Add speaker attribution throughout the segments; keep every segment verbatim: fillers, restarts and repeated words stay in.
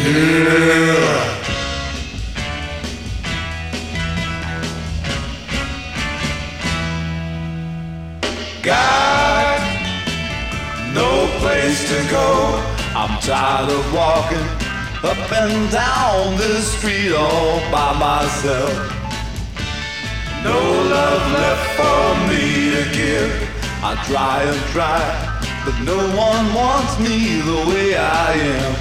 Speaker 1: Yeah. Got no place to go. I'm tired of walking up and down this street all by myself. No love left for me to give. I try and try, but no one wants me the way I am.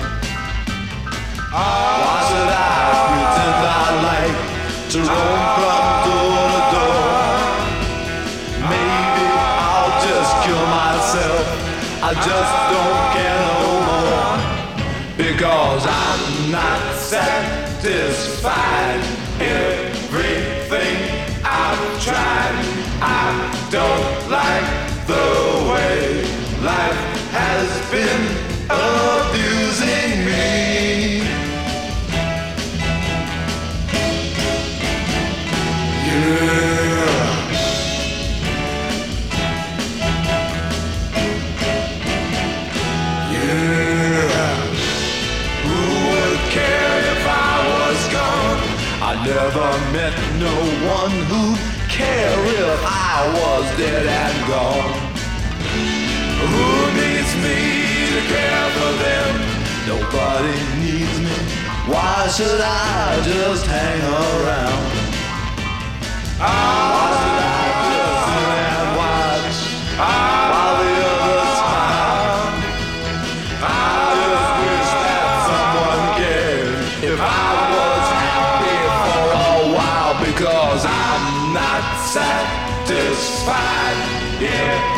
Speaker 1: Why should I pretend I like to roam from door to door? Maybe I'll just kill myself. I just don't care no more, because I'm not satisfied. Everything I've tried, I don't like the way life has been abusing me. Yeah. Yeah. Who would care if I was gone? I never met no one who'd care if I was dead and gone. Who needs me to care for them? Nobody needs me. Why should I just hang around? Why should I just sit and watch while the others smile? I just wish that someone cared if I was happy for a while, because I'm not satisfied. Yeah.